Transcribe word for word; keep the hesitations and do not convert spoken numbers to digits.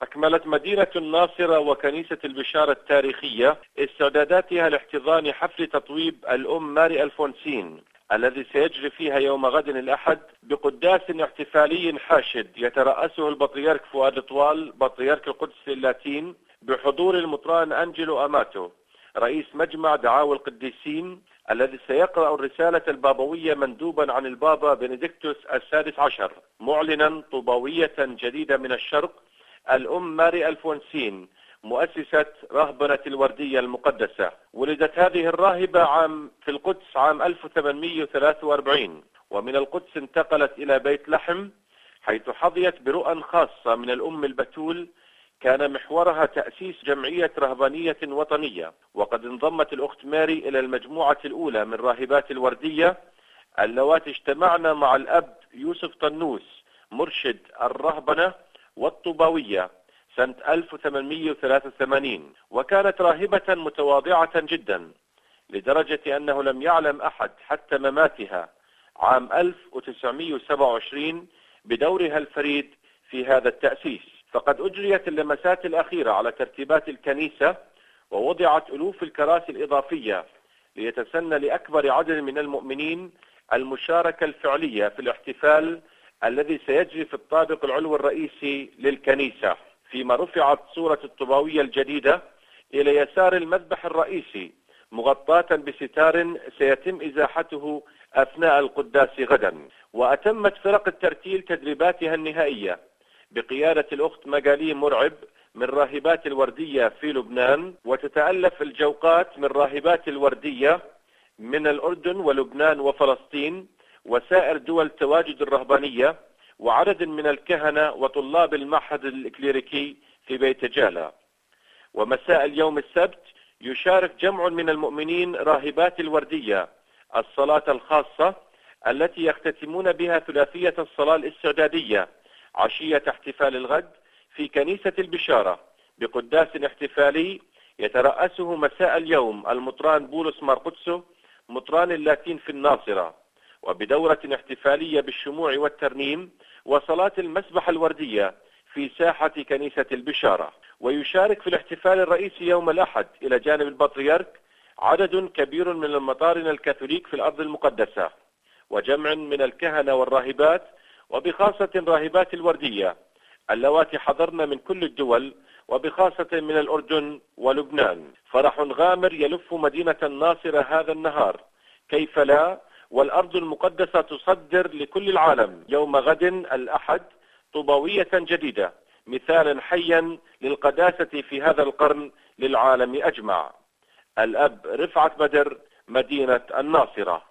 أكملت مدينة الناصرة وكنيسة البشارة التاريخية استعداداتها لاحتضان حفل تطويب الأم ماري ألفونسين الذي سيجري فيها يوم غد الأحد بقداس احتفالي حاشد يترأسه البطريرك فؤاد طوال بطريرك القدس اللاتين بحضور المطران أنجلو أماتو رئيس مجمع دعاوى القديسين الذي سيقرأ الرسالة البابوية مندوبا عن البابا بنديكتوس السادس عشر معلنا طوباوية جديدة من الشرق الأم ماري ألفونسين مؤسسة رهبنة الوردية المقدسة. ولدت هذه الراهبة عام في القدس عام ألف وثمانمئة وثلاثة وأربعين، ومن القدس انتقلت إلى بيت لحم حيث حظيت برؤى خاصة من الأم البتول كان محورها تأسيس جمعية رهبانية وطنية. وقد انضمت الأخت ماري إلى المجموعة الأولى من راهبات الوردية اللواتي اجتمعن مع الأب يوسف طنوس مرشد الرهبنة والطوباوية سنة ألف وثمانمئة وثلاثة وثمانين، وكانت راهبة متواضعة جدا لدرجة أنه لم يعلم أحد حتى مماتها عام ألف وتسعمئة وسبعة وعشرين بدورها الفريد في هذا التأسيس. فقد أجريت اللمسات الأخيرة على ترتيبات الكنيسة ووضعت ألوف الكراسي الإضافية ليتسنى لأكبر عدد من المؤمنين المشاركة الفعلية في الاحتفال الذي سيجري في الطابق العلوي الرئيسي للكنيسة، فيما رفعت صورة الطوباوية الجديدة إلى يسار المذبح الرئيسي مغطاة بستار سيتم إزاحته أثناء القداس غدا. وأتمت فرق الترتيل تدريباتها النهائية بقيادة الأخت مجالي مرعب من راهبات الوردية في لبنان، وتتألف الجوقات من راهبات الوردية من الأردن ولبنان وفلسطين وسائر دول تواجد الرهبانية، وعدد من الكهنة وطلاب المعهد الإكليريكي في بيت جالا. ومساء اليوم السبت يشارك جمع من المؤمنين راهبات الوردية الصلاة الخاصة التي يختتمون بها ثلاثية الصلاة الاستعدادية عشية احتفال الغد في كنيسة البشارة بقداس احتفالي يترأسه مساء اليوم المطران بولس مارقدسو مطران اللاتين في الناصرة، وبدورة احتفالية بالشموع والترنيم وصلاة المسبح الوردية في ساحة كنيسة البشارة. ويشارك في الاحتفال الرئيسي يوم الأحد إلى جانب البطريرك عدد كبير من المطارنة الكاثوليك في الأرض المقدسة وجمع من الكهنة والراهبات، وبخاصة راهبات الوردية اللواتي حضرن من كل الدول وبخاصة من الأردن ولبنان. فرح غامر يلف مدينة الناصرة هذا النهار كيف لا، والأرض المقدسة تصدر لكل العالم يوم غد الأحد طوباوية جديدة مثالا حيا للقداسة في هذا القرن للعالم أجمع. الأب رفعت بدر، مدينة الناصرة.